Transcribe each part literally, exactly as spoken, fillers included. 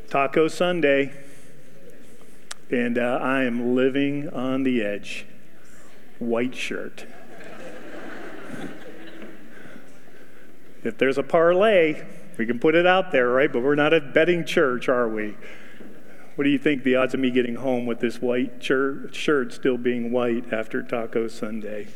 Taco Sunday, and uh, I am living on the edge. White shirt. If there's a parlay, we can put it out there, right? But we're not a betting church, are we? What do you think the odds of me getting home with this white shirt, shirt still being white after Taco Sunday?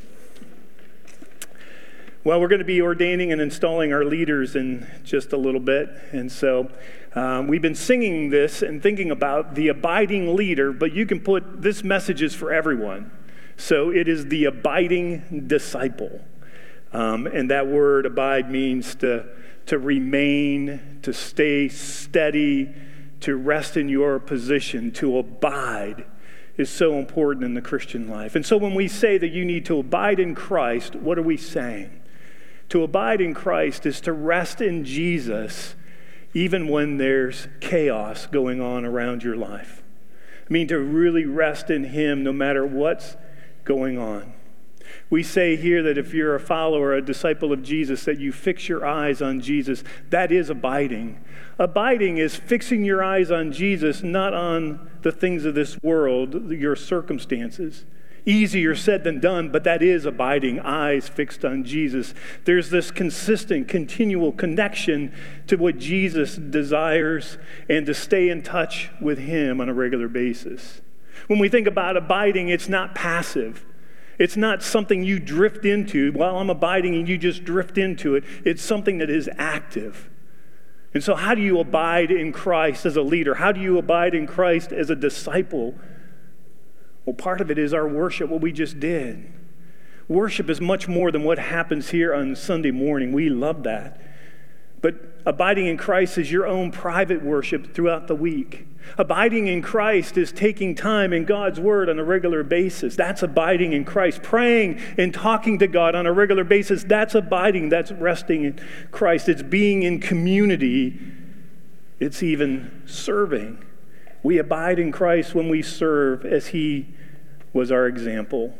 Well, we're going to be ordaining and installing our leaders in just a little bit. And so um, we've been singing this and thinking about the abiding leader, but you can put this message is for everyone. So it is the abiding disciple. Um, and that word abide means to, to remain, to stay steady, to rest in your position, to abide is so important in the Christian life. And so when we say that you need to abide in Christ, what are we saying? To abide in Christ is to rest in Jesus even when there's chaos going on around your life. I mean, to really rest in Him no matter what's going on. We say here that if you're a follower, a disciple of Jesus, that you fix your eyes on Jesus. That is abiding. Abiding is fixing your eyes on Jesus, not on the things of this world, your circumstances. Easier said than done, but that is abiding, eyes fixed on Jesus. There's this consistent, continual connection to what Jesus desires and to stay in touch with Him on a regular basis. When we think about abiding, it's not passive. It's not something you drift into. While I'm abiding and you just drift into it, it's something that is active. And so how do you abide in Christ as a leader? How do you abide in Christ as a disciple? Well, part of it is our worship, what we just did. Worship is much more than what happens here on Sunday morning. We love that. But abiding in Christ is your own private worship throughout the week. Abiding in Christ is taking time in God's Word on a regular basis. That's abiding in Christ. Praying and talking to God on a regular basis, that's abiding. That's resting in Christ. It's being in community. It's even serving. We abide in Christ when we serve as He was our example.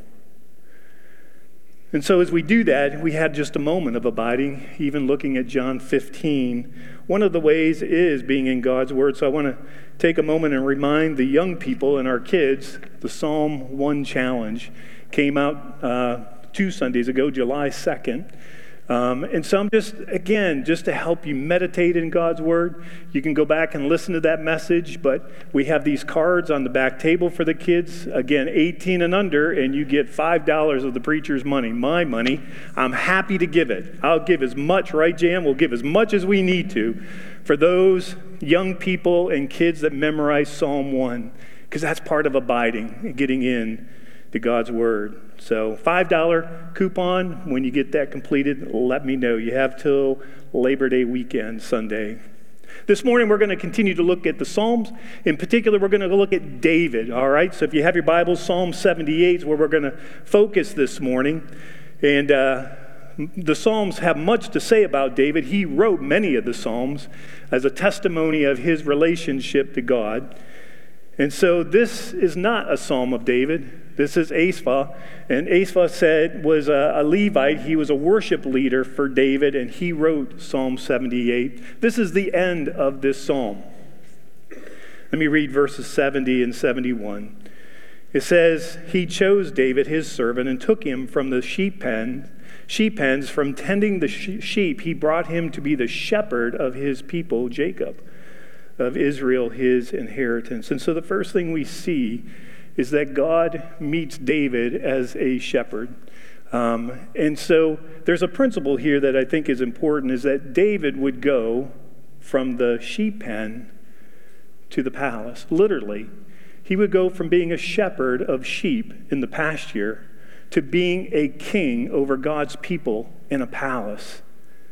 And so as we do that, we had just a moment of abiding, even looking at John fifteen. One of the ways is being in God's Word. So I want to take a moment and remind the young people and our kids, the Psalm one Challenge came out uh, two Sundays ago, July second. Um, and so I'm just, again, just to help you meditate in God's Word. You can go back and listen to that message, but we have these cards on the back table for the kids. Again, eighteen and under, and you get five dollars of the preacher's money, my money. I'm happy to give it. I'll give as much, right, Jan? We'll give as much as we need to for those young people and kids that memorize Psalm one, because that's part of abiding, getting in to God's Word. So five dollars coupon, when you get that completed, let me know. You have till Labor Day weekend, Sunday. This morning we're going to continue to look at the Psalms. In particular, we're going to look at David, all right? So if you have your Bibles, Psalm seventy-eight is where we're going to focus this morning. And uh, the Psalms have much to say about David. He wrote many of the Psalms as a testimony of his relationship to God. And so this is not a Psalm of David. This is Asaph, and Asaph said was a, a Levite. He was a worship leader for David, and he wrote Psalm seventy-eight. This is the end of this psalm. Let me read verses seventy and seventy-one. It says, "He chose David, his servant, and took him from the sheep pen, sheep pens, from tending the sheep. He brought him to be the shepherd of his people, Jacob, of Israel, his inheritance." And so the first thing we see is that God meets David as a shepherd. Um, and so there's a principle here that I think is important, is that David would go from the sheep pen to the palace. Literally, he would go from being a shepherd of sheep in the pasture to being a king over God's people in a palace.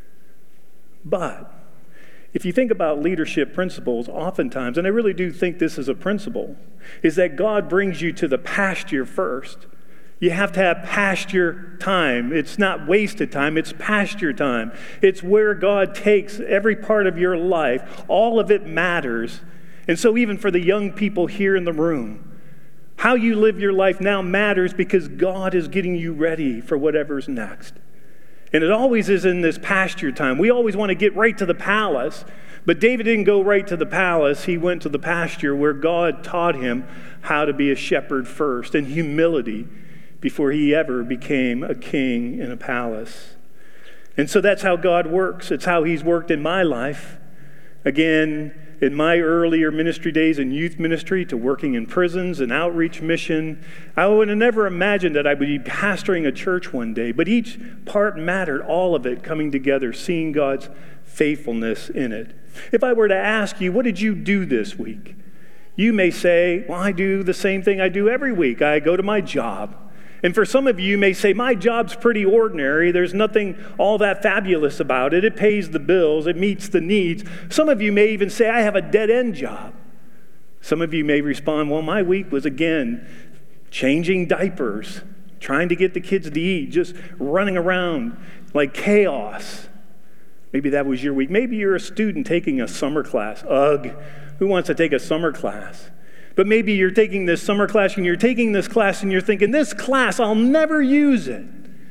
But if you think about leadership principles, oftentimes, and I really do think this is a principle, is that God brings you to the pasture first. You have to have pasture time. It's not wasted time, it's pasture time. It's where God takes every part of your life. All of it matters. And so even for the young people here in the room, how you live your life now matters because God is getting you ready for whatever's next. And it always is in this pasture time. We always want to get right to the palace. But David didn't go right to the palace. He went to the pasture where God taught him how to be a shepherd first, in humility, before he ever became a king in a palace. And so that's how God works. It's how he's worked in my life. Again, in my earlier ministry days in youth ministry, to working in prisons and outreach mission, I would have never imagined that I would be pastoring a church one day. But each part mattered, all of it coming together, seeing God's faithfulness in it. If I were to ask you, what did you do this week? You may say, well, I do the same thing I do every week. I go to my job. And for some of you, you may say, my job's pretty ordinary. There's nothing all that fabulous about it. It pays the bills. It meets the needs. Some of you may even say, I have a dead-end job. Some of you may respond, well, my week was, again, changing diapers, trying to get the kids to eat, just running around like chaos. Maybe that was your week. Maybe you're a student taking a summer class. Ugh, who wants to take a summer class? But maybe you're taking this summer class and you're taking this class and you're thinking, this class, I'll never use it.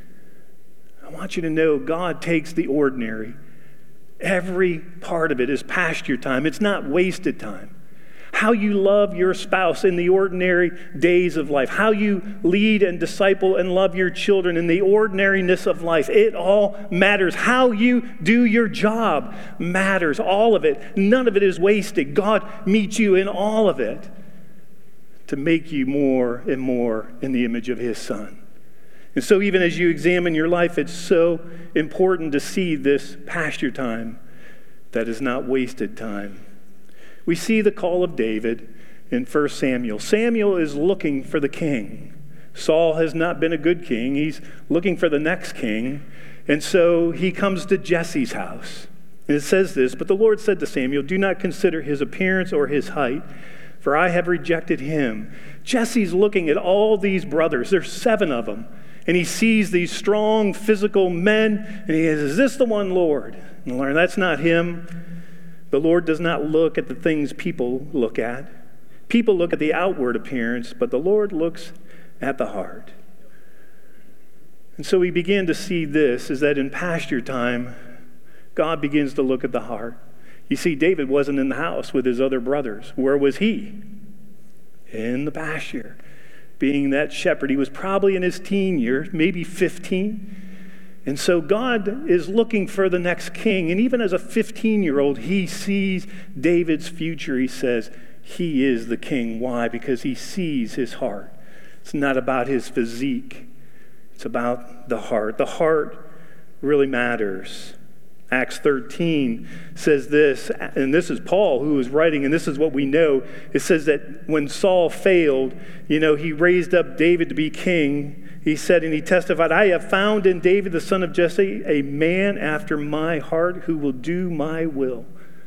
I want you to know God takes the ordinary. Every part of it is pasture time. It's not wasted time. How you love your spouse in the ordinary days of life. How you lead and disciple and love your children in the ordinariness of life. It all matters. How you do your job matters. All of it. None of it is wasted. God meets you in all of it to make you more and more in the image of his Son. And so even as you examine your life, it's so important to see this pasture time that is not wasted time. We see the call of David in First Samuel. Samuel is looking for the king. Saul has not been a good king. He's looking for the next king. And so he comes to Jesse's house. And it says this, but the Lord said to Samuel, do not consider his appearance or his height, for I have rejected him. Jesse's looking at all these brothers. There's seven of them. And he sees these strong physical men. And he says, is this the one, Lord? And Lord, that's not him. The Lord does not look at the things people look at. People look at the outward appearance, but the Lord looks at the heart. And so we begin to see this, is that in pasture time, God begins to look at the heart. You see, David wasn't in the house with his other brothers. Where was he? In the pasture. Being that shepherd, he was probably in his teen years, maybe fifteen. And so God is looking for the next king. And even as a fifteen-year-old, he sees David's future. He says, he is the king. Why? Because he sees his heart. It's not about his physique. It's about the heart. The heart really matters. Acts thirteen says this, and this is Paul who is writing, and this is what we know. It says that when Saul failed, you know, he raised up David to be king. He said, and he testified, I have found in David, the son of Jesse, a man after my heart who will do my will.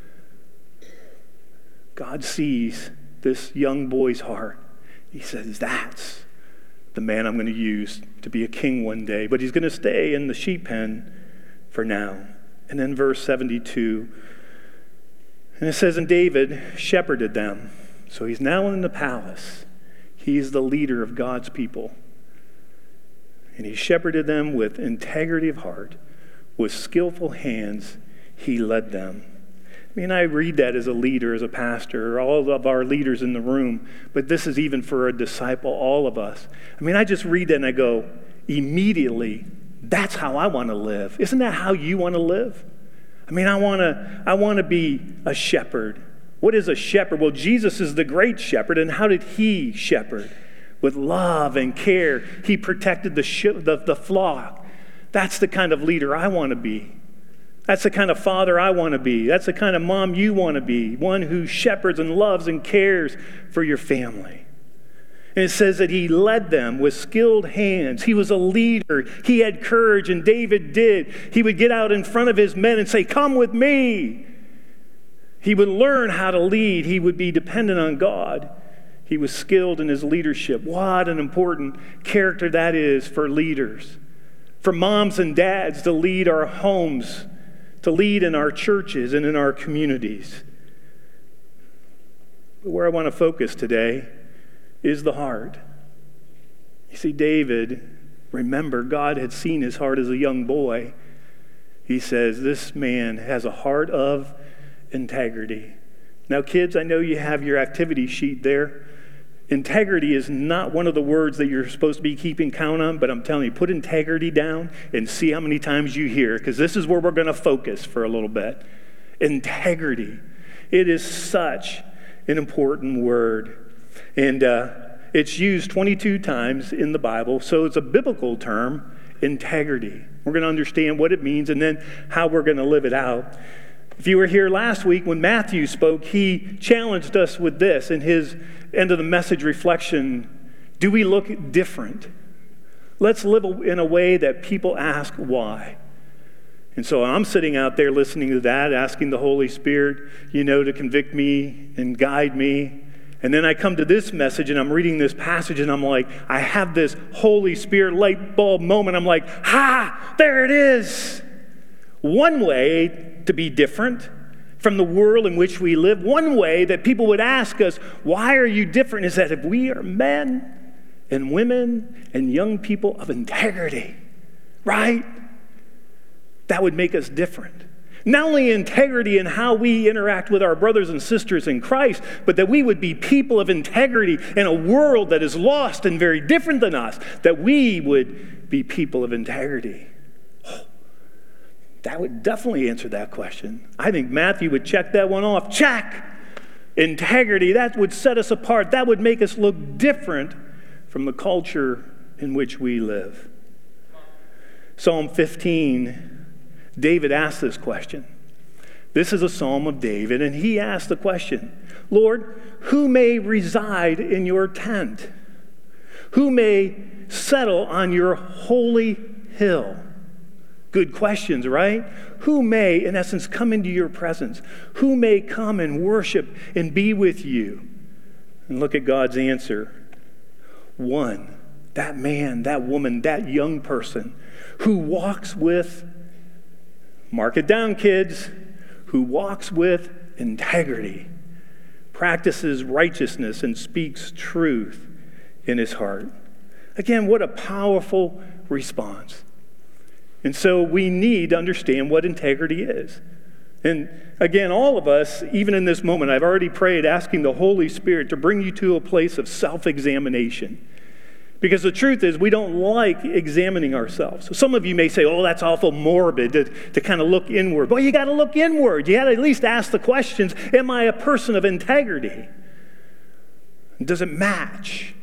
God sees this young boy's heart. He says, that's the man I'm going to use to be a king one day. But he's going to stay in the sheep pen for now. And then verse seventy-two, and it says, and David shepherded them. So he's now in the palace. He's the leader of God's people. And he shepherded them with integrity of heart, with skillful hands, he led them. I mean, I read that as a leader, as a pastor, all of our leaders in the room, but this is even for a disciple, all of us. I mean, I just read that and I go, immediately, that's how I want to live. Isn't that how you want to live? I mean, I want to I want to be a shepherd. What is a shepherd? Well, Jesus is the great shepherd, and how did he shepherd? With love and care. He protected the, sh- the, the flock. That's the kind of leader I want to be. That's the kind of father I want to be. That's the kind of mom you want to be. One who shepherds and loves and cares for your family. And it says that he led them with skilled hands. He was a leader. He had courage, and David did. He would get out in front of his men and say, come with me. He would learn how to lead. He would be dependent on God. He was skilled in his leadership. What an important character that is for leaders. For moms and dads to lead our homes, to lead in our churches and in our communities. But where I want to focus today is the heart. You see, David, remember, God had seen his heart as a young boy. He says, this man has a heart of integrity. Now, kids, I know you have your activity sheet there. Integrity is not one of the words that you're supposed to be keeping count on, but I'm telling you, put integrity down and see how many times you hear it, because this is where we're going to focus for a little bit. Integrity. It is such an important word. And uh, it's used twenty-two times in the Bible, so it's a biblical term, integrity. We're going to understand what it means and then how we're going to live it out. If you were here last week when Matthew spoke, he challenged us with this in his end of the message reflection. Do we look different? Let's live in a way that people ask why. And so I'm sitting out there listening to that, asking the Holy Spirit, you know, to convict me and guide me. And then I come to this message and I'm reading this passage and I'm like, I have this Holy Spirit light bulb moment. I'm like, ha, there it is. One way to be different from the world in which we live, one way that people would ask us, why are you different, is that if we are men and women and young people of integrity, right? That would make us different. Not only integrity in how we interact with our brothers and sisters in Christ, but that we would be people of integrity in a world that is lost and very different than us, that we would be people of integrity. That would definitely answer that question. I think Matthew would check that one off. Check! Integrity, that would set us apart. That would make us look different from the culture in which we live. Psalm fifteen, David asked this question. This is a psalm of David, and he asked the question, Lord, who may reside in your tent? Who may settle on your holy hill? Good questions, right? Who may, in essence, come into your presence? Who may come and worship and be with you? And look at God's answer. One, that man, that woman, that young person who walks with, mark it down, kids, who walks with integrity, practices righteousness, and speaks truth in his heart. Again, what a powerful response. And so we need to understand what integrity is. And again, all of us, even in this moment, I've already prayed asking the Holy Spirit to bring you to a place of self-examination. Because the truth is, we don't like examining ourselves. So some of you may say, oh, that's awful morbid to, to kind of look inward. Well, you got to look inward. You got to at least ask the questions, am I a person of integrity? Does it match?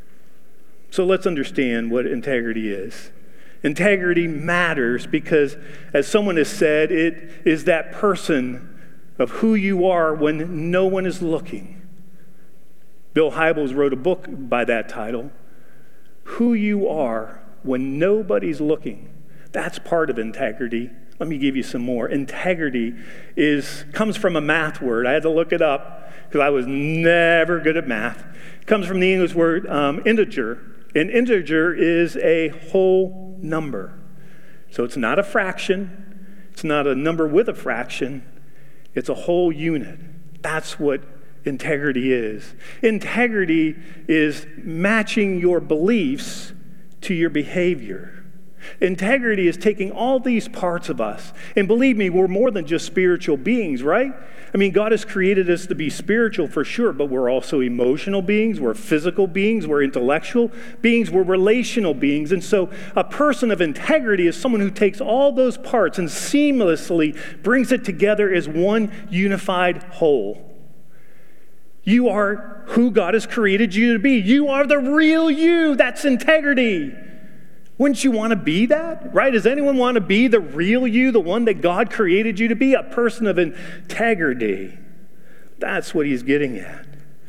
So let's understand what integrity is. Integrity matters because, as someone has said, it is that person of who you are when no one is looking. Bill Hybels wrote a book by that title, Who You Are When Nobody's Looking. That's part of integrity. Let me give you some more. Integrity is comes from a math word. I had to look it up because I was never good at math. It comes from the English word um, integer. An integer is a whole number. So it's not a fraction. It's not a number with a fraction. It's a whole unit. That's what integrity is. Integrity is matching your beliefs to your behavior. Integrity is taking all these parts of us. And believe me, we're more than just spiritual beings, right? I mean, God has created us to be spiritual for sure, but we're also emotional beings, we're physical beings, we're intellectual beings, we're relational beings. And so a person of integrity is someone who takes all those parts and seamlessly brings it together as one unified whole. You are who God has created you to be. You are the real you. That's integrity. Wouldn't you want to be that, right? Does anyone want to be the real you, the one that God created you to be? A person of integrity. That's what he's getting at.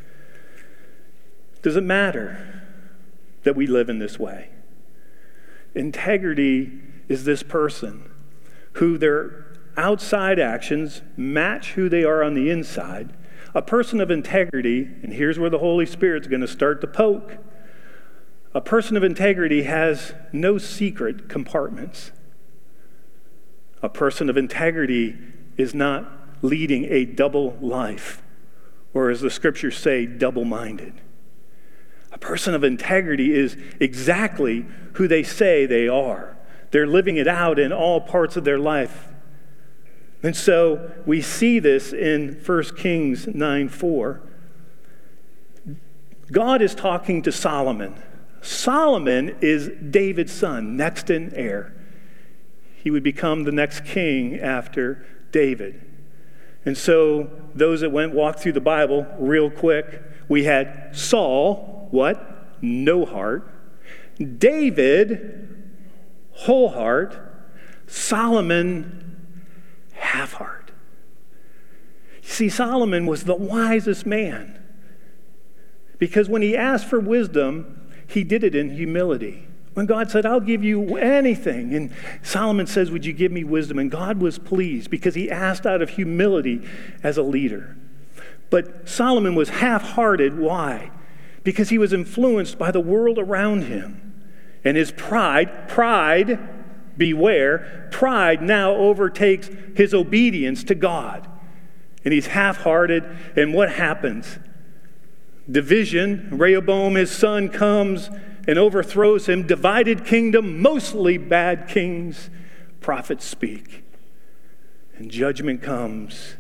Does it matter that we live in this way? Integrity is this person who their outside actions match who they are on the inside. A person of integrity, and here's where the Holy Spirit's going to start to poke. A person of integrity has no secret compartments. A person of integrity is not leading a double life, or as the scriptures say, double-minded. A person of integrity is exactly who they say they are. They're living it out in all parts of their life. And so we see this in First Kings nine four. God is talking to Solomon. Solomon is David's son, next in heir. He would become the next king after David. And so those that went walk through the Bible real quick, we had Saul, what? No heart. David, whole heart. Solomon, half heart. You see, Solomon was the wisest man because when he asked for wisdom, he did it in humility. When God said, I'll give you anything, and Solomon says, would you give me wisdom? And God was pleased because he asked out of humility as a leader. But Solomon was half-hearted. Why? Because he was influenced by the world around him. And his pride, pride, beware, pride now overtakes his obedience to God. And he's half-hearted, and what happens? Division. Rehoboam, his son, comes and overthrows him. Divided kingdom, mostly bad kings. Prophets speak. And judgment comes.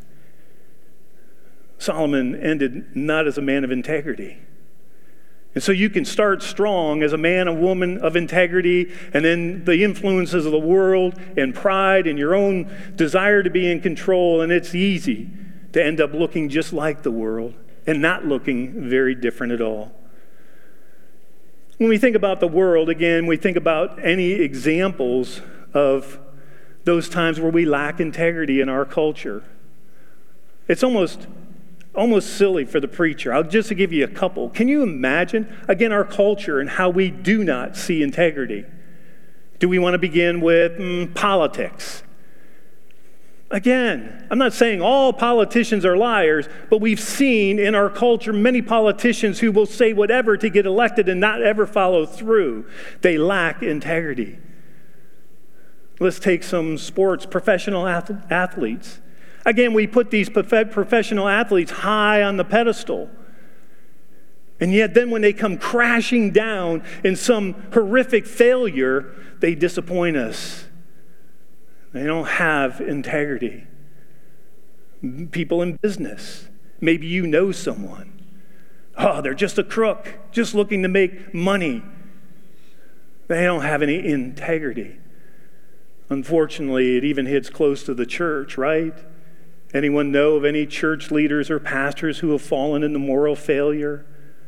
Solomon ended not as a man of integrity. And so you can start strong as a man, a woman of integrity, and then the influences of the world and pride and your own desire to be in control, and it's easy to end up looking just like the world and not looking very different at all. When we think about the world, again, we think about any examples of those times where we lack integrity in our culture. It's almost, almost silly for the preacher. I'll just give you a couple. Can you imagine, again, our culture and how we do not see integrity? Do we want to begin with mm, politics? Again, I'm not saying all politicians are liars, but we've seen in our culture many politicians who will say whatever to get elected and not ever follow through. They lack integrity. Let's take some sports, professional athletes. Again, we put these professional athletes high on the pedestal. And yet then when they come crashing down in some horrific failure, they disappoint us. They don't have integrity. People in business. Maybe you know someone. Oh, they're just a crook, just looking to make money. They don't have any integrity. Unfortunately, it even hits close to the church, right? Anyone know of any church leaders or pastors who have fallen into moral failure?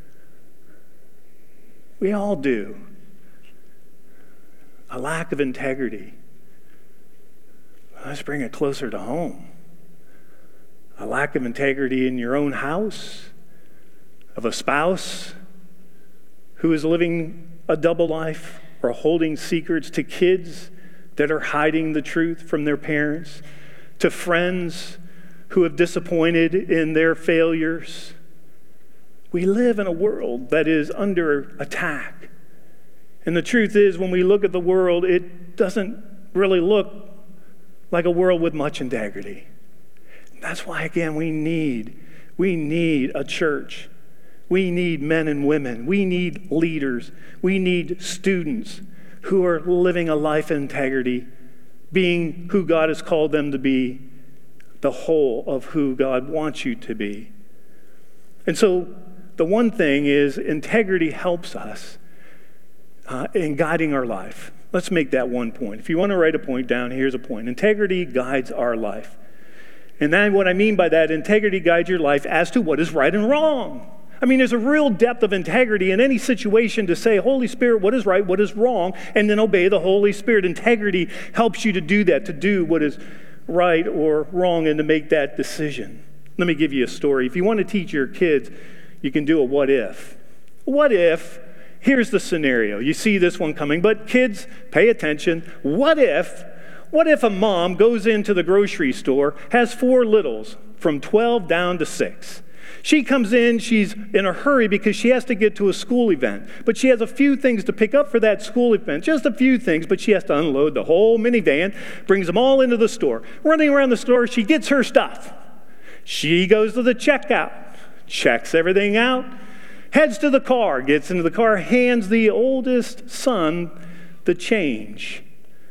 We all do. A lack of integrity. Let's bring it closer to home. A lack of integrity in your own house, of a spouse who is living a double life or holding secrets, to kids that are hiding the truth from their parents, to friends who have disappointed in their failures. We live in a world that is under attack. And the truth is, when we look at the world, it doesn't really look like a world with much integrity. That's why, again, we need, we need a church. We need men and women. We need leaders. We need students who are living a life of integrity, being who God has called them to be, the whole of who God wants you to be. And so the one thing is integrity helps us uh, in guiding our life. Let's make that one point. If you want to write a point down, here's a point. Integrity guides our life. And then what I mean by that, integrity guides your life as to what is right and wrong. I mean, there's a real depth of integrity in any situation to say, Holy Spirit, what is right, what is wrong, and then obey the Holy Spirit. Integrity helps you to do that, to do what is right or wrong, and to make that decision. Let me give you a story. If you want to teach your kids, you can do a what if. What if... Here's the scenario. You see this one coming, but kids, pay attention. What if, what if a mom goes into the grocery store, has four littles, from twelve down to six. She comes in, she's in a hurry because she has to get to a school event, but she has a few things to pick up for that school event, just a few things, but she has to unload the whole minivan, brings them all into the store. Running around the store, she gets her stuff. She goes to the checkout, checks everything out, heads to the car, gets into the car, hands the oldest son the change.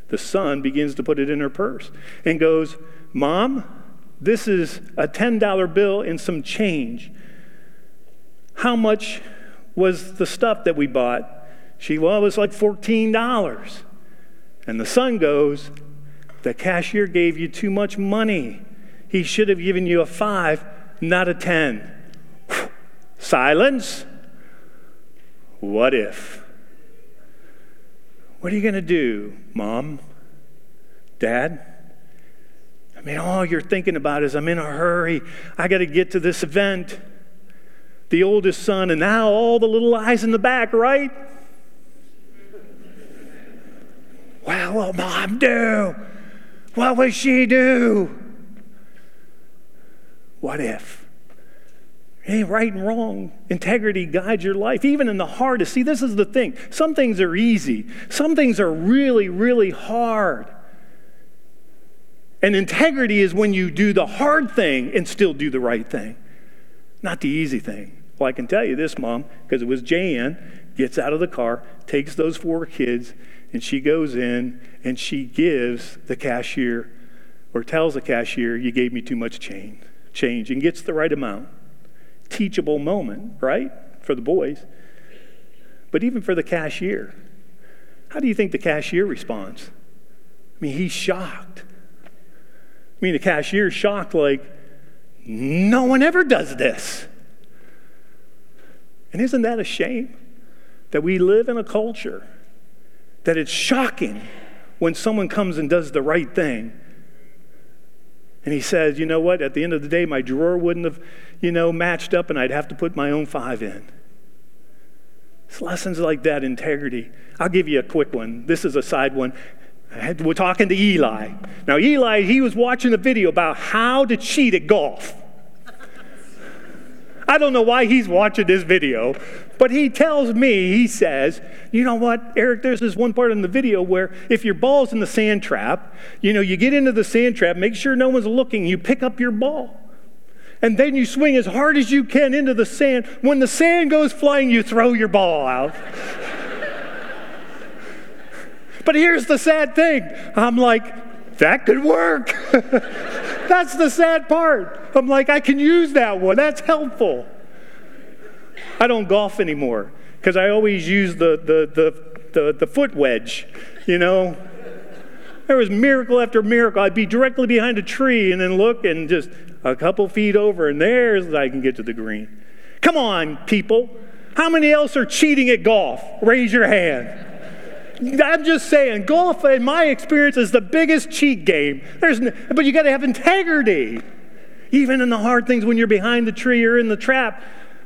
The son begins to put it in her purse and goes, Mom, this is a ten dollar bill and some change. How much was the stuff that we bought? She, well, it was like fourteen dollars. And the son goes, the cashier gave you too much money. He should have given you a five, not a ten. Silence. What if? What are you going to do, Mom? Dad? I mean, all you're thinking about is, I'm in a hurry. I got to get to this event. The oldest son, and now all the little eyes in the back, right? Well, what will Mom do? What will she do? What if? It ain't right and wrong. Integrity guides your life, even in the hardest. See, this is the thing. Some things are easy. Some things are really, really hard. And integrity is when you do the hard thing and still do the right thing, not the easy thing. Well, I can tell you this, Mom, because it was Jan, gets out of the car, takes those four kids, and she goes in and she gives the cashier, or tells the cashier, you gave me too much change, change, and gets the right amount. Teachable moment, right, for the boys. But even for the cashier, how do you think the cashier responds? I mean, he's shocked. I mean, the cashier's shocked like, no one ever does this. And isn't that a shame? That we live in a culture that it's shocking when someone comes and does the right thing. And he says, you know what, at the end of the day, my drawer wouldn't have, you know, matched up and I'd have to put my own five in. It's lessons like that, integrity. I'll give you a quick one. This is a side one. I had, we're talking to Eli. Now, Eli, he was watching a video about how to cheat at golf. I don't know why he's watching this video, but he tells me, he says, you know what, Eric, there's this one part in the video where if your ball's in the sand trap, you know, you get into the sand trap, make sure no one's looking, you pick up your ball. And then you swing as hard as you can into the sand. When the sand goes flying, you throw your ball out. But here's the sad thing. I'm like, that could work. That's the sad part. I'm like, I can use that one. That's helpful. I don't golf anymore because I always use the, the, the, the, the foot wedge, you know. There was miracle after miracle. I'd be directly behind a tree and then look and just a couple feet over, and there's I can get to the green. Come on, people. How many else are cheating at golf? Raise your hand. I'm just saying, golf, in my experience, is the biggest cheat game. There's, no, but you got to have integrity. Even in the hard things when you're behind the tree or in the trap.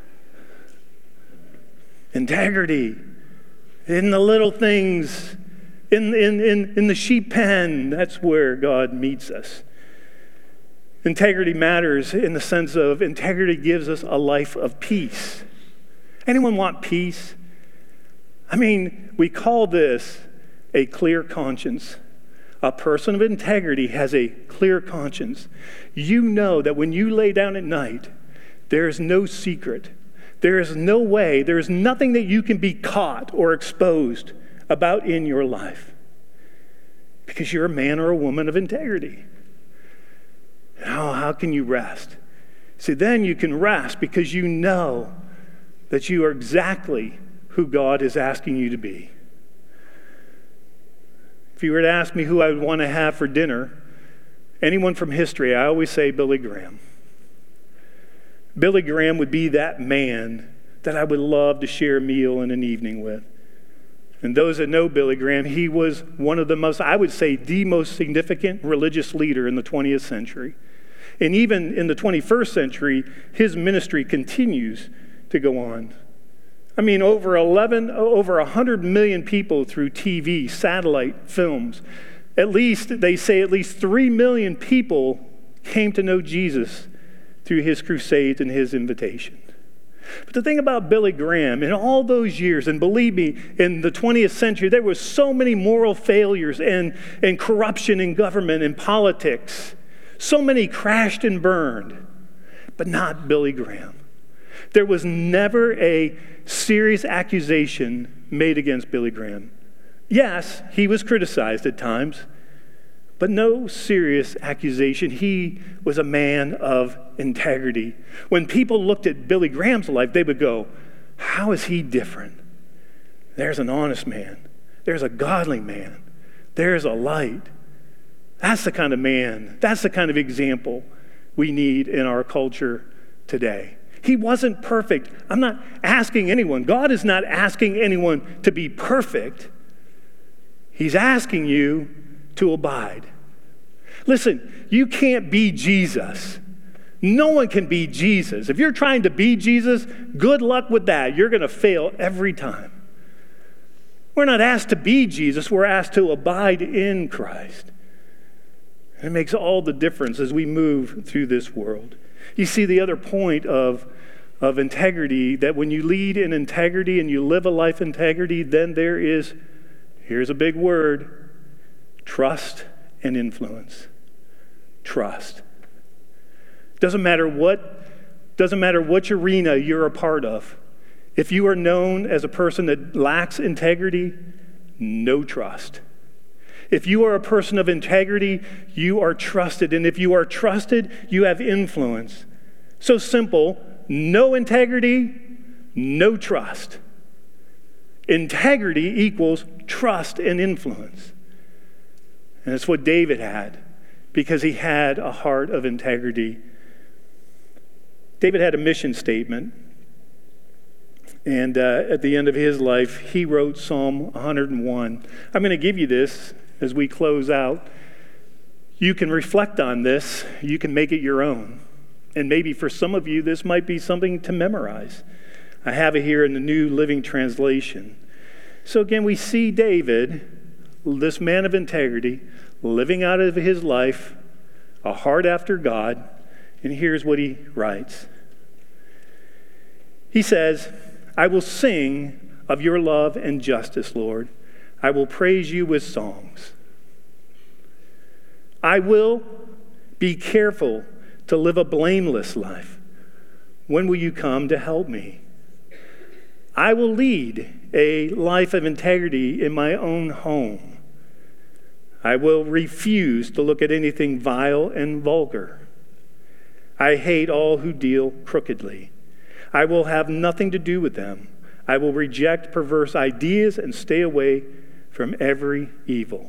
Integrity. In the little things. In, in, in, in the sheep pen. That's where God meets us. Integrity matters in the sense of integrity gives us a life of peace. Anyone want peace? I mean, we call this a clear conscience. A person of integrity has a clear conscience. You know that when you lay down at night, there is no secret. There is no way, there is nothing that you can be caught or exposed about in your life. Because you're a man or a woman of integrity. How, how can you rest? See, then you can rest because you know that you are exactly who God is asking you to be. If you were to ask me who I would want to have for dinner, anyone from history, I always say Billy Graham. Billy Graham would be that man that I would love to share a meal and an evening with. And those that know Billy Graham, he was one of the most, I would say, the most significant religious leader in the twentieth century. And even in the twenty-first century, his ministry continues to go on. I mean, over eleven, over one hundred million people through T V, satellite, films. At least, they say at least three million people came to know Jesus through his crusades and his invitation. But the thing about Billy Graham, in all those years, and believe me, in the twentieth century, there were so many moral failures and, and corruption in government and politics. So many crashed and burned, but not Billy Graham. There was never a serious accusation made against Billy Graham. Yes, he was criticized at times, but no serious accusation. He was a man of integrity. When people looked at Billy Graham's life, they would go, how is he different? There's an honest man. There's a godly man. There's a light. That's the kind of man, that's the kind of example we need in our culture today. He wasn't perfect. I'm not asking anyone. God is not asking anyone to be perfect. He's asking you to abide. Listen, you can't be Jesus. No one can be Jesus. If you're trying to be Jesus, good luck with that. You're going to fail every time. We're not asked to be Jesus. We're asked to abide in Christ. And it makes all the difference as we move through this world. You see, the other point of, of integrity, that when you lead in integrity and you live a life integrity, then there is, here's a big word, trust and influence. Trust. Doesn't matter what, doesn't matter which arena you're a part of. If you are known as a person that lacks integrity, no trust. If you are a person of integrity, you are trusted. And if you are trusted, you have influence. So simple, no integrity, no trust. Integrity equals trust and influence. And it's what David had, because he had a heart of integrity. David had a mission statement. And uh, at the end of his life, he wrote Psalm one hundred and one. I'm going to give you this as we close out. You can reflect on this. You can make it your own. And maybe for some of you, this might be something to memorize. I have it here in the New Living Translation. So again, we see David, this man of integrity, living out of his life, a heart after God. And here's what he writes. He says, I will sing of your love and justice, Lord. I will praise you with songs. I will be careful to live a blameless life. When will you come to help me? I will lead a life of integrity in my own home. I will refuse to look at anything vile and vulgar. I hate all who deal crookedly. I will have nothing to do with them. I will reject perverse ideas and stay away from every evil.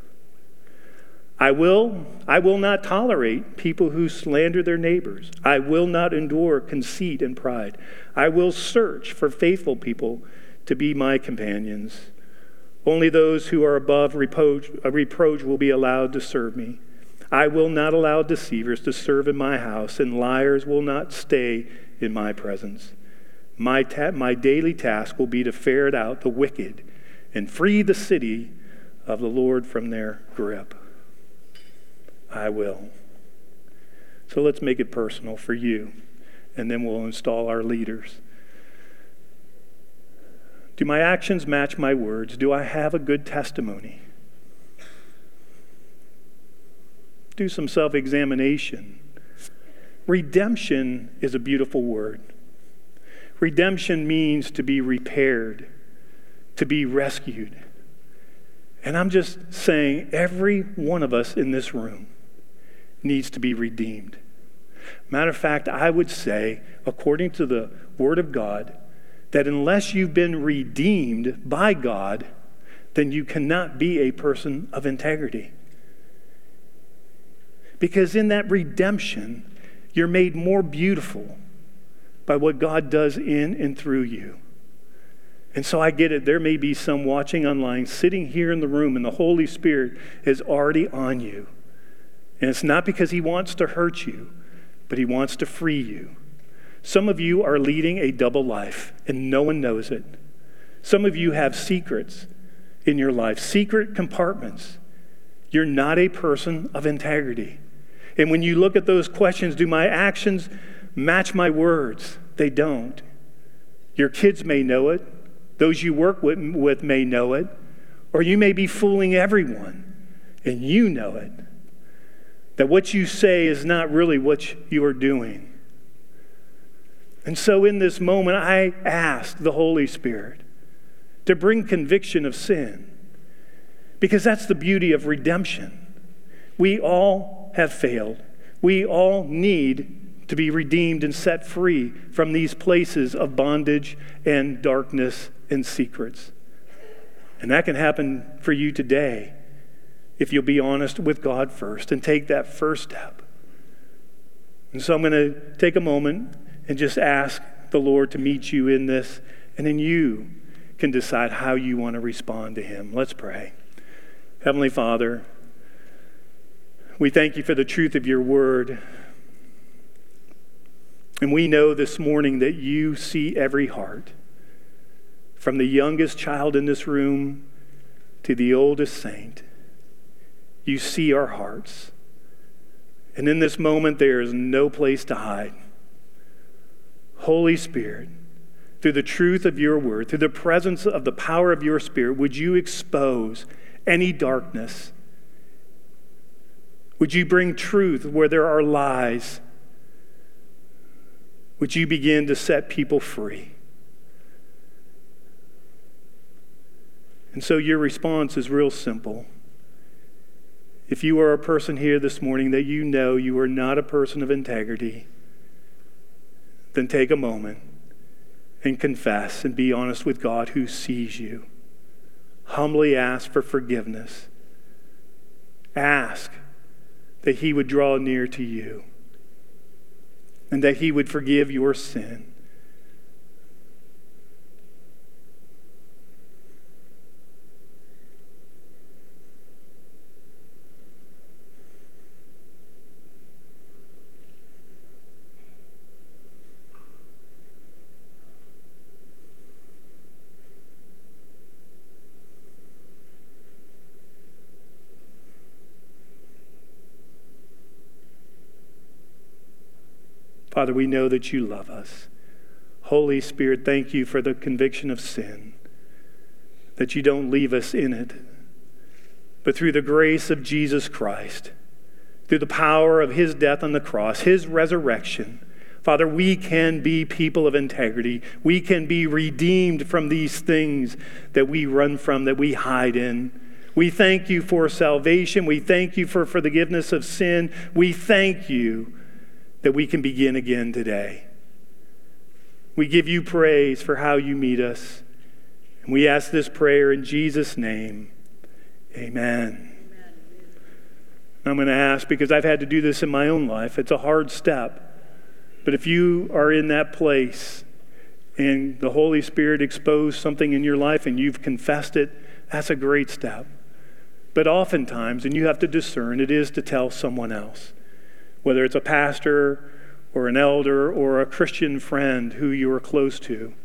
I will, I will not tolerate people who slander their neighbors. I will not endure conceit and pride. I will search for faithful people to be my companions. Only those who are above reproach, a reproach will be allowed to serve me. I will not allow deceivers to serve in my house, and liars will not stay in my presence. My, ta- my daily task will be to ferret out the wicked and free the city of the Lord from their grip. I will. So let's make it personal for you, and then we'll install our leaders. Do my actions match my words? Do I have a good testimony? Do some self-examination. Redemption is a beautiful word. Redemption means to be repaired, to be rescued. And I'm just saying every one of us in this room needs to be redeemed. Matter of fact, I would say, according to the Word of God, that unless you've been redeemed by God, then you cannot be a person of integrity. Because in that redemption, you're made more beautiful by what God does in and through you. And so I get it. There may be some watching online, sitting here in the room, and the Holy Spirit is already on you. And it's not because he wants to hurt you, but he wants to free you. Some of you are leading a double life, and no one knows it. Some of you have secrets in your life, secret compartments. You're not a person of integrity. And when you look at those questions, do my actions match my words? They don't. Your kids may know it. Those you work with, with may know it. Or you may be fooling everyone, and you know it. That what you say is not really what you are doing. And so in this moment, I ask the Holy Spirit to bring conviction of sin Because that's the beauty of redemption. We all have failed. We all need to be redeemed and set free from these places of bondage and darkness and secrets. And that can happen for you today if you'll be honest with God first and take that first step. And so I'm going to take a moment and just ask the Lord to meet you in this, and then you can decide how you want to respond to him. Let's pray. Heavenly Father, we thank you for the truth of your word. And we know this morning that you see every heart, from the youngest child in this room to the oldest saint. You see our hearts. And in this moment, there is no place to hide. Holy Spirit, through the truth of your word, through the presence of the power of your Spirit, would you expose any darkness? Would you bring truth where there are lies? Would you begin to set people free? And so your response is real simple. If you are a person here this morning that you know you are not a person of integrity, then take a moment and confess and be honest with God who sees you. Humbly ask for forgiveness. Ask that he would draw near to you and that he would forgive your sin. Father, we know that you love us. Holy Spirit, thank you for the conviction of sin, that you don't leave us in it, but through the grace of Jesus Christ, through the power of his death on the cross, his resurrection, Father, we can be people of integrity. We can be redeemed from these things that we run from, that we hide in. We thank you for salvation. We thank you for, for the forgiveness of sin. We thank you that we can begin again today. We give you praise for how you meet us. And we ask this prayer in Jesus' name. Amen. Amen. I'm going to ask, because I've had to do this in my own life. It's a hard step. But if you are in that place and the Holy Spirit exposed something in your life and you've confessed it, that's a great step. But oftentimes, and you have to discern, it is to tell someone else. Whether it's a pastor or an elder or a Christian friend who you are close to.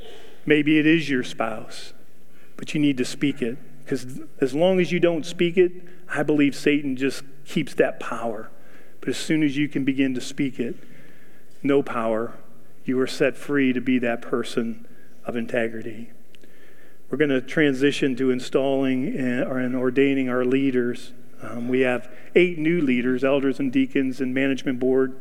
Maybe it is your spouse, but you need to speak it. Because as long as you don't speak it, I believe Satan just keeps that power. But as soon as you can begin to speak it, no power, you are set free to be that person of integrity. We're going to transition to installing and ordaining our leaders. Um, we have eight new leaders, elders and deacons and management board.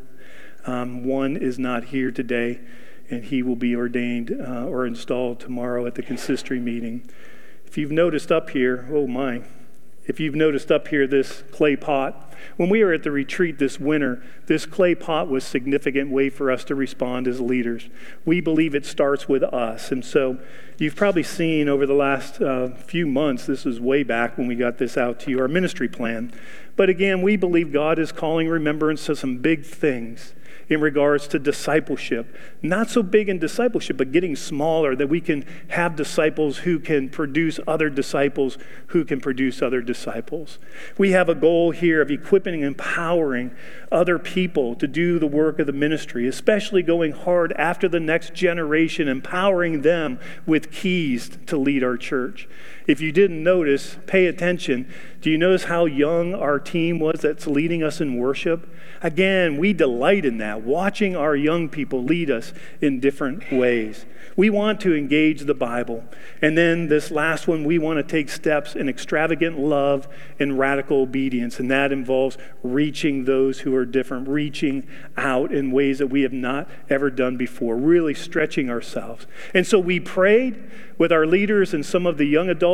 Um, one is not here today, and he will be ordained uh, or installed tomorrow at the consistory meeting. If you've noticed up here, oh my, if you've noticed up here this clay pot, when we were at the retreat this winter, this clay pot was a significant way for us to respond as leaders. We believe it starts with us. And so you've probably seen over the last uh, few months, this was way back when we got this out to you, our ministry plan. But again, we believe God is calling remembrance to some big things in regards to discipleship. Not so big in discipleship, but getting smaller, that we can have disciples who can produce other disciples who can produce other disciples. We have a goal here of equipping and empowering other people to do the work of the ministry, especially going hard after the next generation, empowering them with keys to lead our church. If you didn't notice, pay attention. Do you notice how young our team was that's leading us in worship? Again, we delight in that, watching our young people lead us in different ways. We want to engage the Bible. And then this last one, we want to take steps in extravagant love and radical obedience. And that involves reaching those who are different, reaching out in ways that we have not ever done before, really stretching ourselves. And so we prayed with our leaders and some of the young adults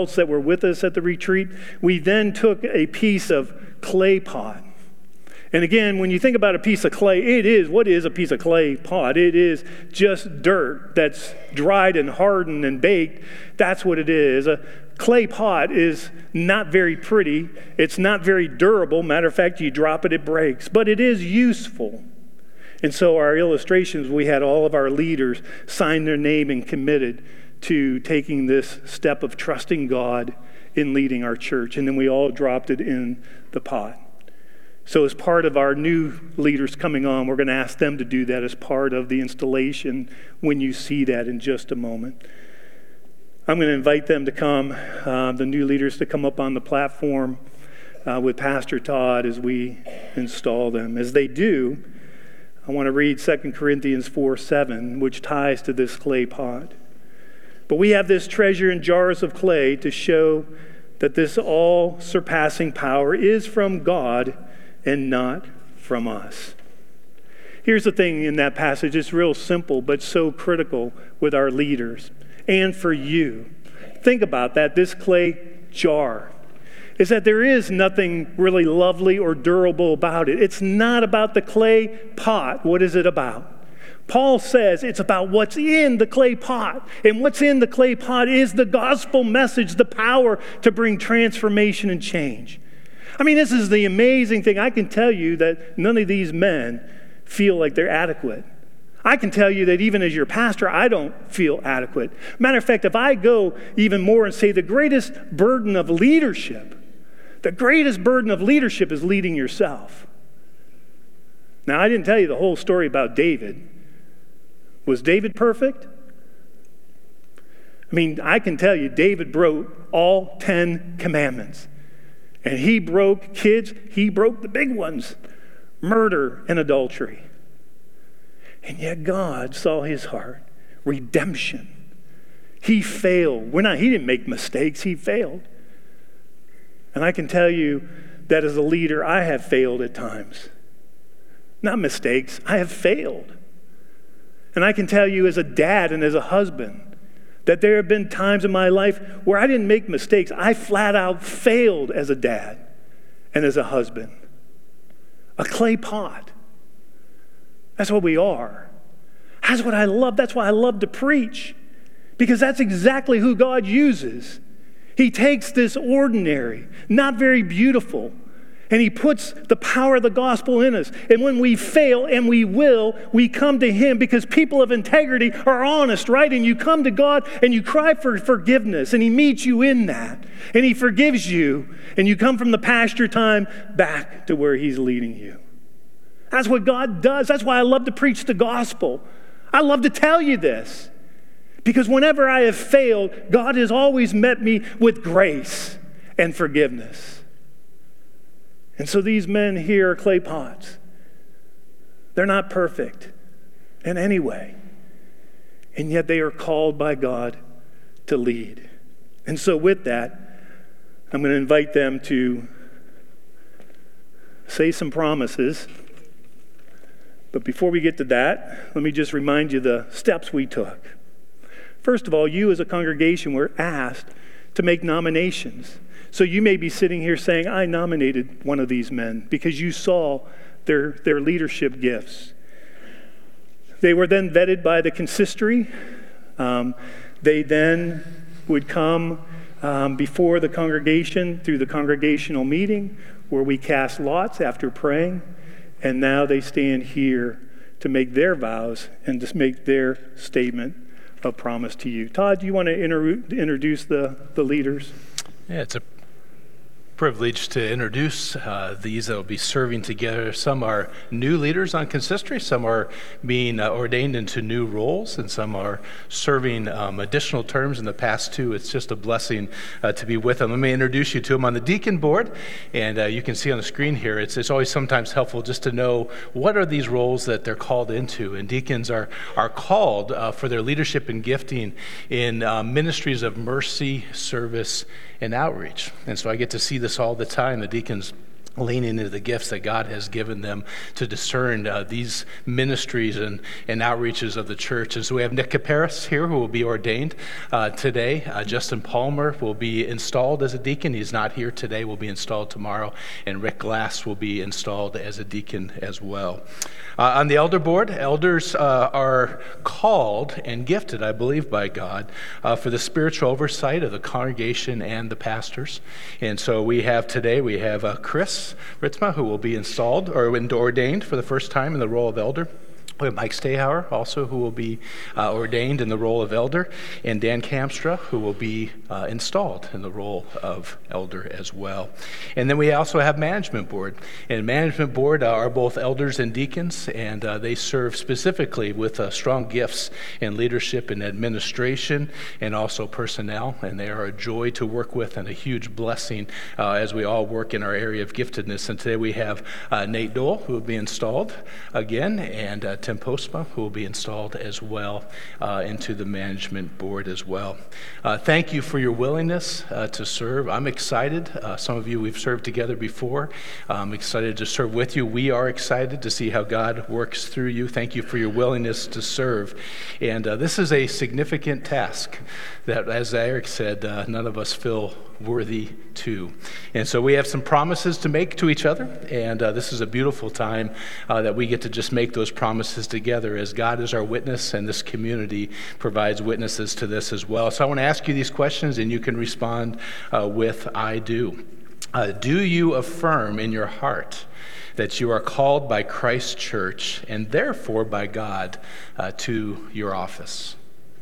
adults that were with us at the retreat, we then took a piece of clay pot. And again, when you think about a piece of clay, it is, what is a piece of clay pot? It is just dirt that's dried and hardened and baked. That's what it is. A clay pot is not very pretty. It's not very durable. Matter of fact, you drop it, it breaks. But it is useful. And so our illustrations, we had all of our leaders sign their name and committed to taking this step of trusting God in leading our church. And then we all dropped it in the pot. So as part of our new leaders coming on, we're going to ask them to do that as part of the installation when you see that in just a moment. I'm going to invite them to come, uh, the new leaders to come up on the platform uh, with Pastor Todd as we install them. As they do, I want to read Second Corinthians four seven, which ties to this clay pot. But we have this treasure in jars of clay to show that this all-surpassing power is from God and not from us. Here's the thing in that passage. It's real simple, but so critical with our leaders and for you. Think about that, this clay jar, is that there is nothing really lovely or durable about it. It's not about the clay pot. What is it about? Paul says it's about what's in the clay pot. And what's in the clay pot is the gospel message, the power to bring transformation and change. I mean, this is the amazing thing. I can tell you that none of these men feel like they're adequate. I can tell you that even as your pastor, I don't feel adequate. Matter of fact, if I go even more and say the greatest burden of leadership, the greatest burden of leadership is leading yourself. Now, I didn't tell you the whole story about David. Was David perfect? I mean, I can tell you David broke all ten commandments. And he broke, kids, he broke the big ones, murder and adultery. And yet God saw his heart, redemption. He failed. We're not, he didn't make mistakes, he failed. And I can tell you that as a leader, I have failed at times. Not mistakes, I have failed. And I can tell you as a dad and as a husband, that there have been times in my life where I didn't make mistakes. I flat out failed as a dad and as a husband. A clay pot. That's what we are. That's what I love. That's why I love to preach. Because that's exactly who God uses. He takes this ordinary, not very beautiful, and he puts the power of the gospel in us. And when we fail, and we will, we come to him because people of integrity are honest, right? And you come to God and you cry for forgiveness, and he meets you in that. And he forgives you, and you come from the pasture time back to where he's leading you. That's what God does. That's why I love to preach the gospel. I love to tell you this. Because whenever I have failed, God has always met me with grace and forgiveness. And so these men here are clay pots. They're not perfect in any way. And yet they are called by God to lead. And so with that, I'm going to invite them to say some promises. But before we get to that, let me just remind you the steps we took. First of all, you as a congregation were asked to make nominations. So you may be sitting here saying, I nominated one of these men because you saw their, their leadership gifts. They were then vetted by the consistory. Um, they then would come um, before the congregation through the congregational meeting where we cast lots after praying. And now they stand here to make their vows and to make their statement of promise to you. Todd, do you want to inter- introduce the, the leaders? Yeah, it's a privilege to introduce uh, these that will be serving together. Some are new leaders on consistory, some are being uh, ordained into new roles, and some are serving um, additional terms in the past too. It's just a blessing uh, to be with them. Let me introduce you to them on the deacon board, and uh, you can see on the screen here, it's, it's always sometimes helpful just to know what are these roles that they're called into. And deacons are, are called uh, for their leadership and gifting in uh, ministries of mercy, service, and outreach. And so I get to see this all the time. The deacons leaning into the gifts that God has given them to discern uh, these ministries and, and outreaches of the church. And so we have Nick Caparis here, who will be ordained uh, today. Uh, Justin Palmer will be installed as a deacon. He's not here today, will be installed tomorrow. And Rick Glass will be installed as a deacon as well. Uh, on the elder board, elders uh, are called and gifted, I believe, by God uh, for the spiritual oversight of the congregation and the pastors. And so we have today, we have uh, Chris Ritzma, who will be installed or ordained for the first time in the role of elder. We have Mike Stahauer also, who will be uh, ordained in the role of elder, and Dan Kamstra, who will be uh, installed in the role of elder as well. And then we also have management board. And management board uh, are both elders and deacons, and uh, they serve specifically with uh, strong gifts in leadership and administration and also personnel. And they are a joy to work with and a huge blessing uh, as we all work in our area of giftedness. And today we have uh, Nate Dole, who will be installed again, and uh, Tim Postma, who will be installed as well uh, into the management board as well. Uh, thank you for your willingness uh, to serve. I'm excited. Uh, some of you we've served together before. I'm excited to serve with you. We are excited to see how God works through you. Thank you for your willingness to serve. And uh, this is a significant task that, as Eric said, uh, none of us feel worthy to. And so we have some promises to make to each other, and uh, this is a beautiful time uh, that we get to just make those promises together as God is our witness, and this community provides witnesses to this as well. So I want to ask you these questions, and you can respond uh, with I do. Uh, do you affirm in your heart that you are called by Christ's church and therefore by God uh, to your office?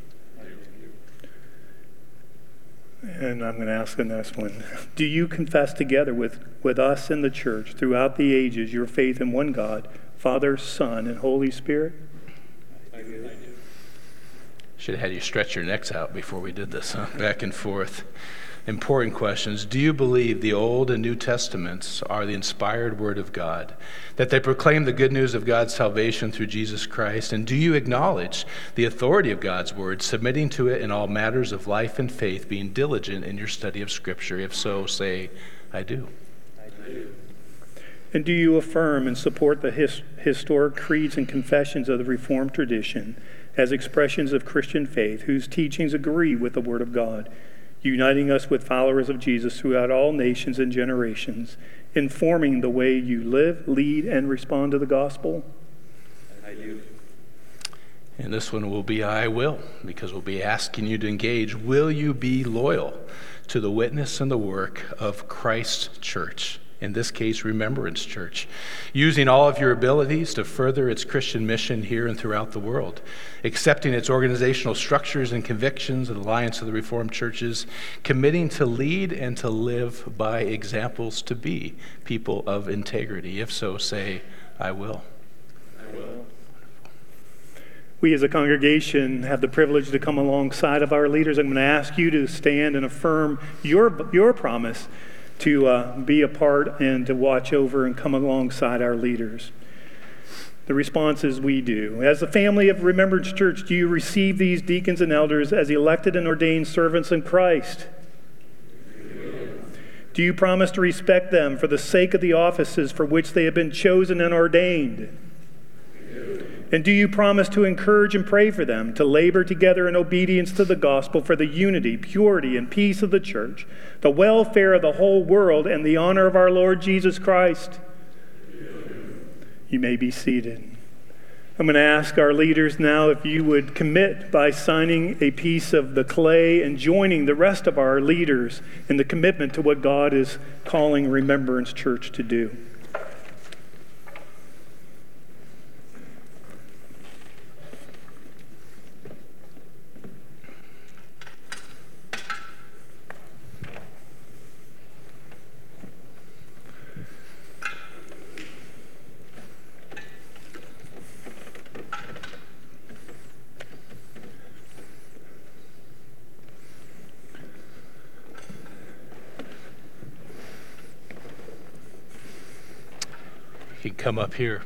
And I'm going to ask the next one. Do you confess together with, with us in the church throughout the ages your faith in one God, Father, Son, and Holy Spirit? I do. Should have had you stretch your necks out before we did this, huh? Back and forth. Important questions. Do you believe the Old and New Testaments are the inspired Word of God, that they proclaim the good news of God's salvation through Jesus Christ? And do you acknowledge the authority of God's Word, submitting to it in all matters of life and faith, being diligent in your study of Scripture? If so, say, I do. I do. And do you affirm and support the his, historic creeds and confessions of the Reformed tradition as expressions of Christian faith whose teachings agree with the Word of God, uniting us with followers of Jesus throughout all nations and generations, informing the way you live, lead, and respond to the gospel? I do. And this one will be I will, because we'll be asking you to engage. Will you be loyal to the witness and the work of Christ's church? In this case, Remembrance Church, using all of your abilities to further its Christian mission here and throughout the world, accepting its organizational structures and convictions of the Alliance of the Reformed Churches, committing to lead and to live by examples to be people of integrity. If so, say, I will. I will. We as a congregation have the privilege to come alongside of our leaders. I'm going to ask you to stand and affirm your, your promise to uh, be a part and to watch over and come alongside our leaders. The response is we do. As the family of Remembrance Church, do you receive these deacons and elders as elected and ordained servants in Christ? Do you promise to respect them for the sake of the offices for which they have been chosen and ordained? And do you promise to encourage and pray for them, to labor together in obedience to the gospel for the unity, purity, and peace of the church, the welfare of the whole world, and the honor of our Lord Jesus Christ? You may be seated. I'm going to ask our leaders now if you would commit by signing a piece of the clay and joining the rest of our leaders in the commitment to what God is calling Remembrance Church to do. You can come up here.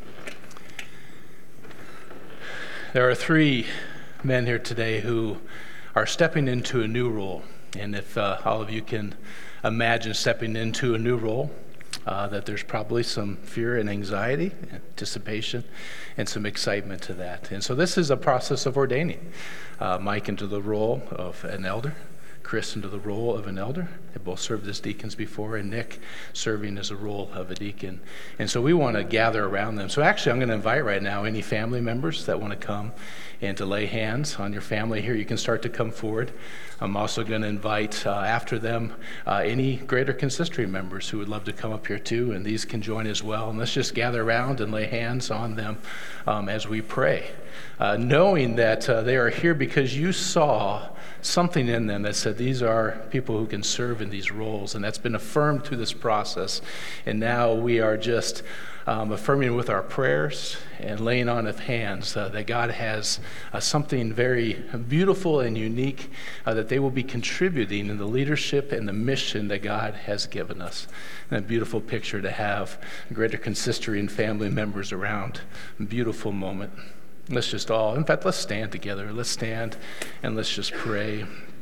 There are three men here today who are stepping into a new role. And if uh, all of you can imagine stepping into a new role, uh, that there's probably some fear and anxiety, anticipation, and some excitement to that. And so this is a process of ordaining uh, Mike into the role of an elder, Chris into the role of an elder. They both served as deacons before, and Nick serving as a role of a deacon. And so we want to gather around them. So actually, I'm going to invite right now any family members that want to come and to lay hands on your family here. You can start to come forward. I'm also going to invite uh, after them uh, any Greater Consistory members who would love to come up here too, and these can join as well. And let's just gather around and lay hands on them um, as we pray, uh, knowing that uh, they are here because you saw something in them that said these are people who can serve in these roles, and that's been affirmed through this process. And now we are just um, affirming with our prayers and laying on of hands uh, that God has uh, something very beautiful and unique uh, that they will be contributing in the leadership and the mission that God has given us. And a beautiful picture to have Greater Consistory and family members around. A beautiful moment. Let's just all, in fact, let's stand together. Let's stand and let's just pray.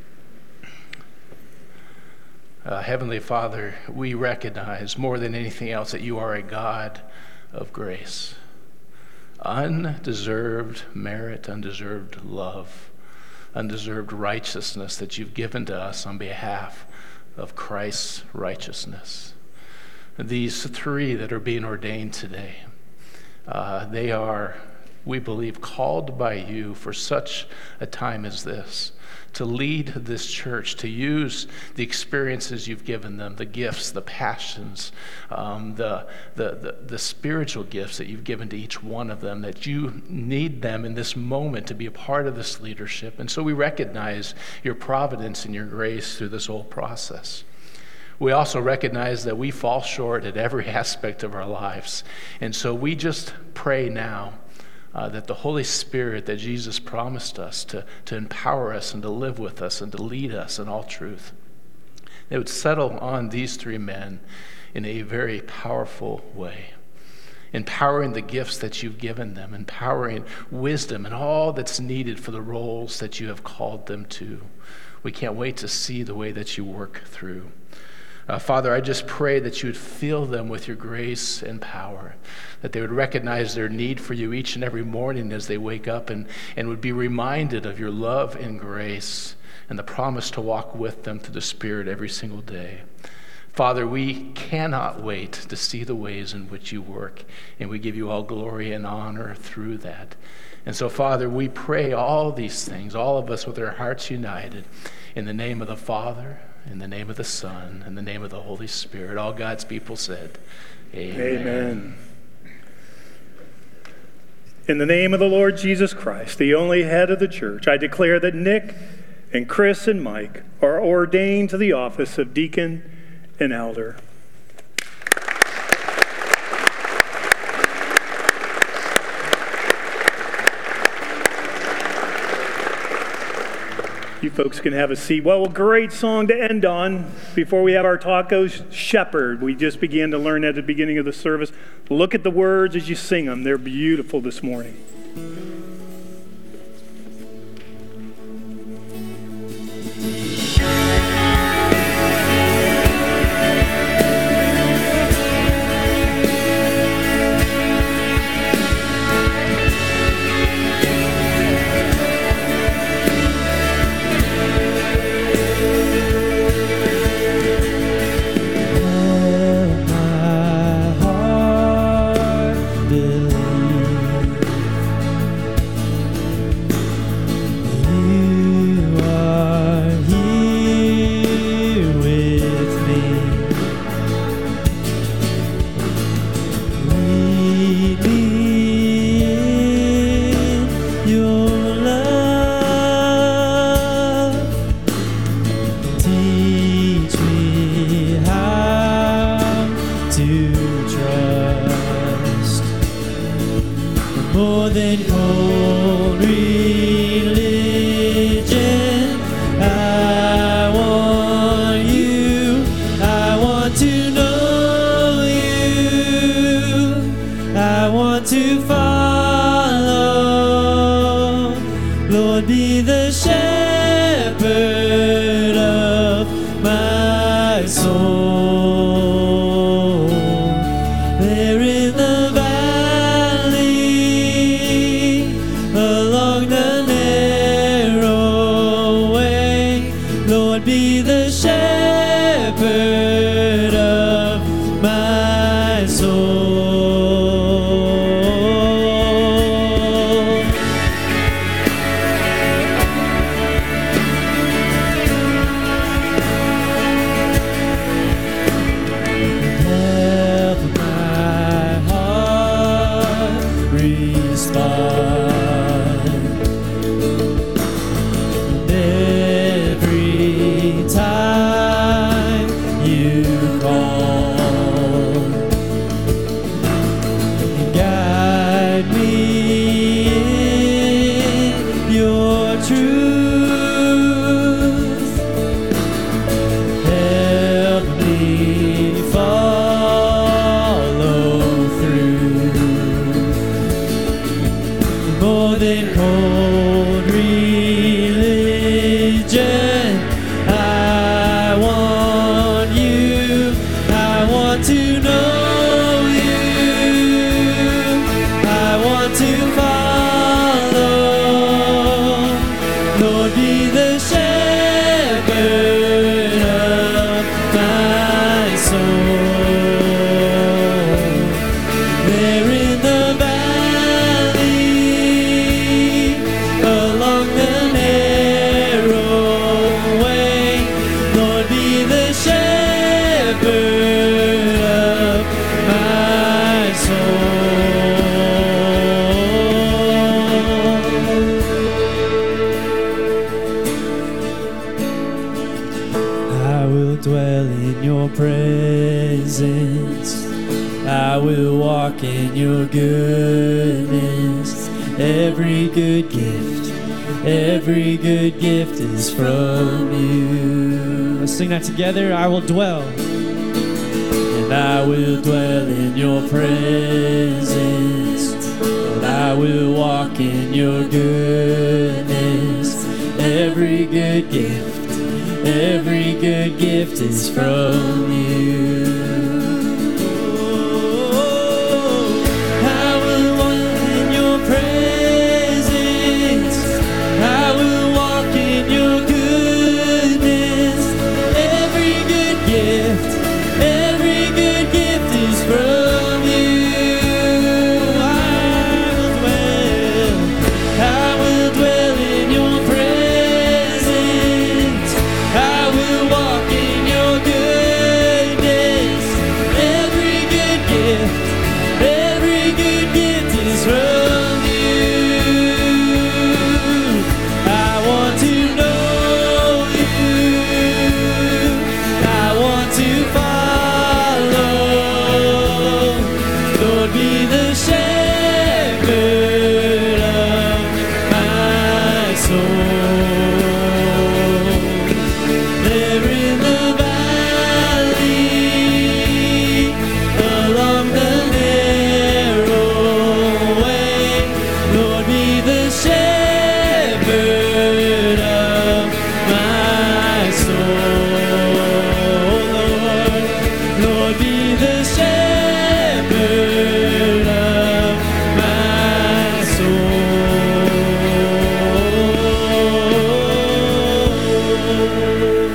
Uh, Heavenly Father, we recognize more than anything else that you are a God of grace. Undeserved merit, undeserved love, undeserved righteousness that you've given to us on behalf of Christ's righteousness. These three that are being ordained today, uh, they are, we believe, called by you for such a time as this, to lead this church, to use the experiences you've given them, the gifts, the passions, um, the, the, the, the spiritual gifts that you've given to each one of them, that you need them in this moment to be a part of this leadership. And so we recognize your providence and your grace through this whole process. We also recognize that we fall short at every aspect of our lives. And so we just pray now Uh, that the Holy Spirit that Jesus promised us to, to empower us and to live with us and to lead us in all truth, they would settle on these three men in a very powerful way, empowering the gifts that you've given them, empowering wisdom and all that's needed for the roles that you have called them to. We can't wait to see the way that you work through. Uh, Father, I just pray that you would fill them with your grace and power, that they would recognize their need for you each and every morning as they wake up, and, and would be reminded of your love and grace and the promise to walk with them through the Spirit every single day. Father, we cannot wait to see the ways in which you work, and we give you all glory and honor through that. And so, Father, we pray all these things, all of us with our hearts united, in the name of the Father, in the name of the Son, in the name of the Holy Spirit. All God's people said, amen. Amen. In the name of the Lord Jesus Christ, the only head of the church, I declare that Nick and Chris and Mike are ordained to the office of deacon and elder. You folks can have a seat. Well, a great song to end on before we have our tacos. Shepherd. We just began to learn at the beginning of the service. Look at the words as you sing them. They're beautiful this morning. more than cold religion. I want you, I want to know you, I want to follow. Lord, be the shepherd of my soul. spot. And every time you call, you guide me in your truth. Help me follow through. More than cold religion, I want you. I want to know you. I want to follow. Lord, be the shepherd of my soul. There in the valley, along the narrow way, Lord, be the shepherd of my soul. I will dwell in your presence. I will walk in your goodness. Every good gift, every good gift is from you. Let's sing that together. I will dwell. And I will dwell in your presence. And I will walk in your goodness. Every good gift, every good gift is from you. I will walk in your presence. I will walk in your goodness. Every good gift, every good gift is from you. I will dwell, I will dwell in your presence. I will walk in your goodness. Every good gift, every good gift is from you. I want to know you. I want to follow. Lord, be the shepherd of my soul. There in the valley, along the narrow way, Lord, be the shepherd of my soul. Lord, Lord, be the shepherd of my soul.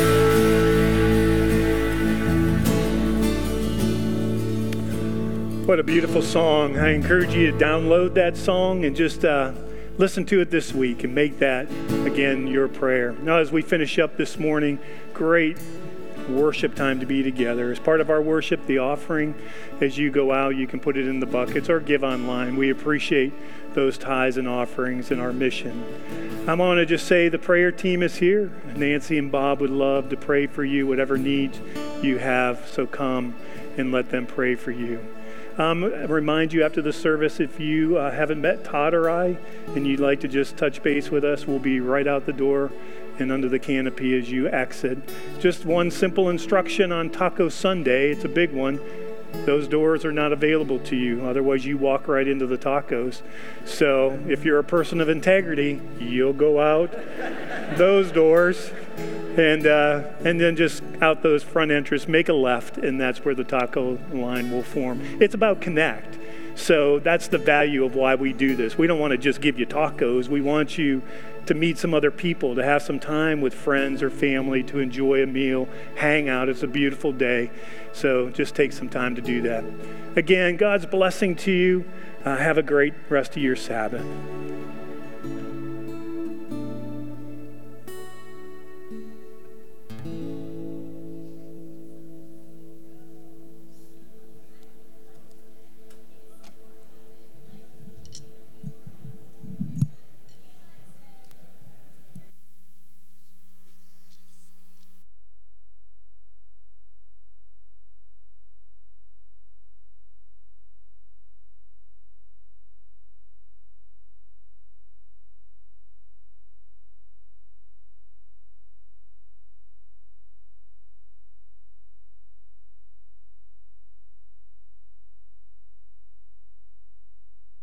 What a beautiful song. I encourage you to download that song and just uh, listen to it this week and make that, again, your prayer. Now, as we finish up this morning, great worship time to be together. As part of our worship, the offering, as you go out, you can put it in the buckets or give online. We appreciate those tithes and offerings in our mission. I want to just say the prayer team is here. Nancy and Bob would love to pray for you, whatever needs you have. So come and let them pray for you. Um, I remind you after the service, if you uh, haven't met Todd or I and you'd like to just touch base with us, we'll be right out the door and under the canopy as you exit. Just one simple instruction on Taco Sunday. It's a big one. Those doors are not available to you. Otherwise, you walk right into the tacos. So if you're a person of integrity, you'll go out those doors and uh, and then just out those front entrances, make a left, and that's where the taco line will form. It's about connect. So that's the value of why we do this. We don't want to just give you tacos. We want you to meet some other people, to have some time with friends or family, to enjoy a meal, hang out. It's a beautiful day. So just take some time to do that. Again, God's blessing to you. Uh, have a great rest of your Sabbath.